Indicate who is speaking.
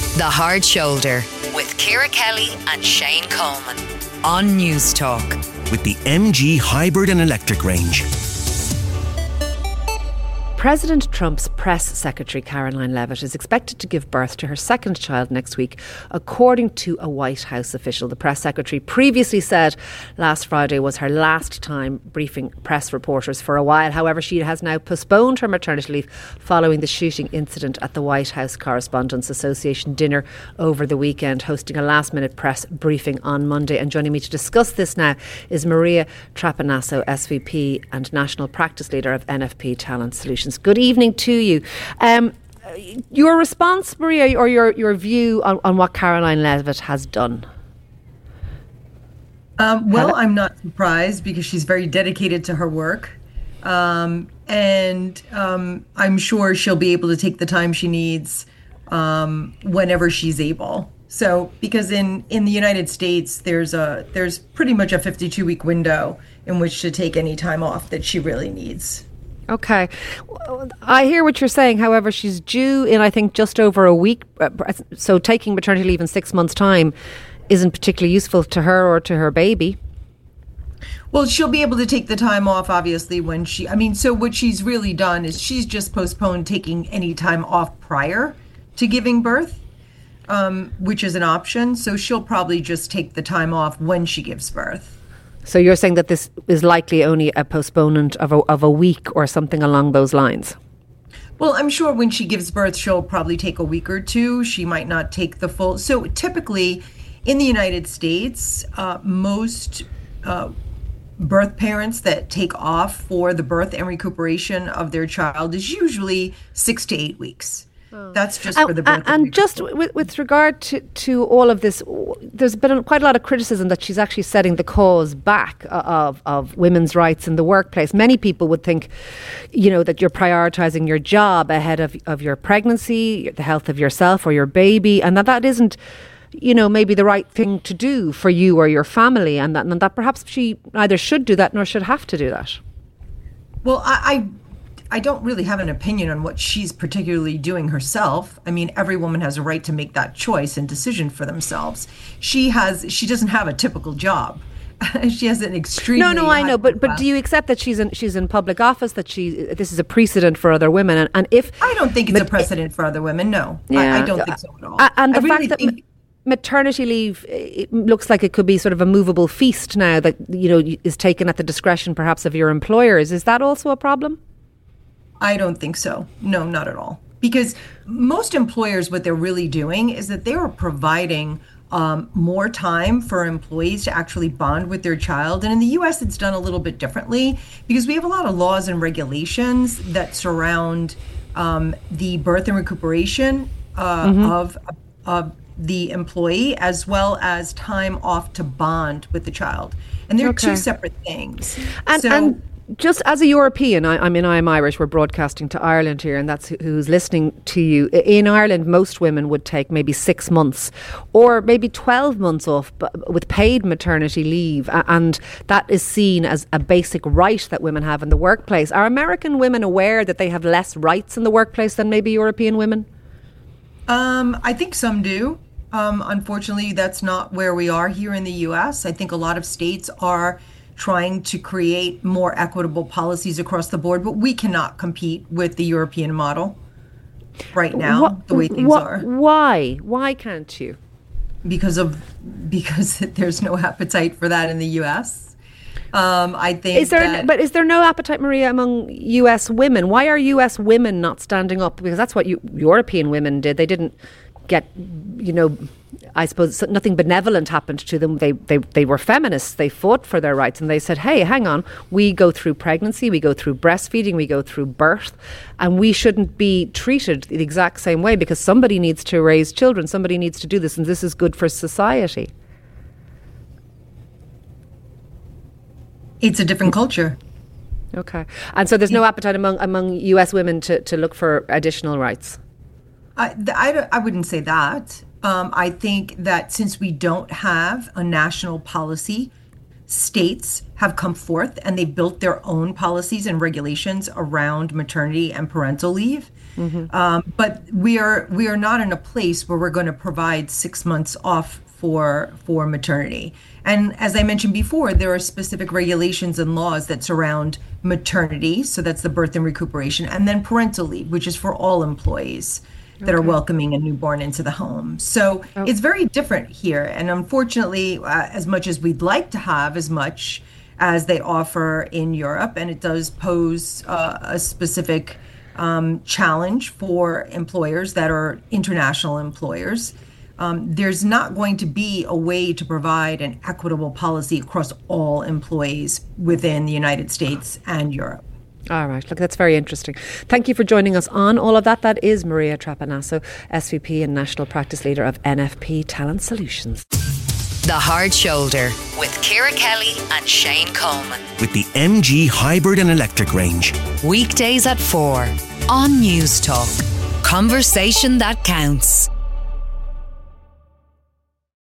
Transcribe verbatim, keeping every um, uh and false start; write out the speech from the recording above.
Speaker 1: The Hard Shoulder with Ciara Kelly and Shane Coleman on News Talk.
Speaker 2: With the M G hybrid and electric range.
Speaker 3: President Trump's press secretary, Karoline Leavitt, is expected to give birth to her second child next week, according to a White House official. The press secretary previously said last Friday was her last time briefing press reporters for a while. However, she has now postponed her maternity leave following the shooting incident at the White House Correspondents Association dinner over the weekend, hosting a last-minute press briefing on Monday. And joining me to discuss this now is Maria Trapanazzo, S V P and National Practice Leader of N F P Talent Solutions. Good evening to you. Um, your response, Maria, or your, your view on, on what Karoline Leavitt has done?
Speaker 4: Um, well, I'm not surprised because she's very dedicated to her work. Um, and um, I'm sure she'll be able to take the time she needs um, whenever she's able. So, because in, in the United States, there's a there's pretty much a fifty-two week window in which to take any time off that she really needs.
Speaker 3: Okay. I hear what you're saying. However, she's due in, I think, just over a week. So taking maternity leave in six months' time isn't particularly useful to her or to her baby.
Speaker 4: Well, she'll be able to take the time off, obviously, when she... I mean, so what she's really done is she's just postponed taking any time off prior to giving birth, um, which is an option. So she'll probably just take the time off when she gives birth.
Speaker 3: So you're saying that this is likely only a postponement of a, of a week or something along those lines?
Speaker 4: Well, I'm sure when she gives birth, she'll probably take a week or two. She might not take the full. So typically in the United States, uh, most uh, birth parents that take off for the birth and recuperation of their child is usually six to eight weeks. Oh. That's just for the birth.
Speaker 3: And, and just with, with regard to, to all of this, there's been quite a lot of criticism that she's actually setting the cause back of, of women's rights in the workplace. Many people would think, you know, that you're prioritising your job ahead of, of your pregnancy, the health of yourself or your baby, and that that isn't, you know, maybe the right thing to do for you or your family, and that, and that perhaps she neither should do that nor should have to do that.
Speaker 4: Well, I... I I don't really have an opinion on what she's particularly doing herself. I mean, every woman has a right to make that choice and decision for themselves. She has, she doesn't have a typical job. She has an extremely
Speaker 3: no, no, I know, but but do you accept that she's in she's in public office? That she this is a precedent for other women? And, and if
Speaker 4: I don't think it's a precedent for other women. No, yeah, I, I don't think so at all.
Speaker 3: And the
Speaker 4: I really
Speaker 3: fact that
Speaker 4: think,
Speaker 3: maternity leave, it looks like it could be sort of a movable feast now that, you know, is taken at the discretion perhaps of your employers. Is that also a problem?
Speaker 4: I don't think so. No, not at all. Because most employers, what they're really doing is that they are providing um, more time for employees to actually bond with their child. And in the U S, it's done a little bit differently because we have a lot of laws and regulations that surround um, the birth and recuperation uh, mm-hmm. of, of the employee, as well as time off to bond with the child. And they're okay. two separate things.
Speaker 3: And,
Speaker 4: so,
Speaker 3: and just as a European, I, I mean, I'm Irish, we're broadcasting to Ireland here, and that's who, who's listening to you. In Ireland, most women would take maybe six months or maybe twelve months off with paid maternity leave, and that is seen as a basic right that women have in the workplace. Are American women aware that they have less rights in the workplace than maybe European women?
Speaker 4: Um, I think some do. Um, unfortunately, that's not where we are here in the U S. I think a lot of states are trying to create more equitable policies across the board, but we cannot compete with the European model right now, what, the way things
Speaker 3: what,
Speaker 4: are.
Speaker 3: Why? Why can't you?
Speaker 4: Because of because there's no appetite for that in the U S. Um, I think.
Speaker 3: Is there?
Speaker 4: That,
Speaker 3: but is there no appetite, Maria, among U S women? Why are U S women not standing up? Because that's what you, European women did. They didn't get, you know, I suppose nothing benevolent happened to them. They, they they were feminists. They fought for their rights, and they said, hey, hang on, we go through pregnancy, we go through breastfeeding, we go through birth, and we shouldn't be treated the exact same way because somebody needs to raise children, somebody needs to do this, and this is good for society.
Speaker 4: It's a different culture.
Speaker 3: Okay. And so there's no appetite among, among U S women to, to look for additional rights?
Speaker 4: I, I, I wouldn't say that. Um, I think that since we don't have a national policy, states have come forth and they built their own policies and regulations around maternity and parental leave. Mm-hmm. Um, but we are we are not in a place where we're going to provide six months off for for maternity. And as I mentioned before, there are specific regulations and laws that surround maternity. So that's the birth and recuperation, and then parental leave, which is for all employees that okay. are welcoming a newborn into the home. So oh. it's very different here. And unfortunately, uh, as much as we'd like to have as much as they offer in Europe, and it does pose uh, a specific um, challenge for employers that are international employers, um, there's not going to be a way to provide an equitable policy across all employees within the United States and Europe.
Speaker 3: All right. Look, that's very interesting. Thank you for joining us on all of that. That is Maria Trapanassa, S V P and National Practice Leader of N F P Talent Solutions.
Speaker 1: The Hard Shoulder with Ciara Kelly and Shane Coleman.
Speaker 2: With the M G Hybrid and Electric range.
Speaker 1: Weekdays at four on News Talk. Conversation that counts.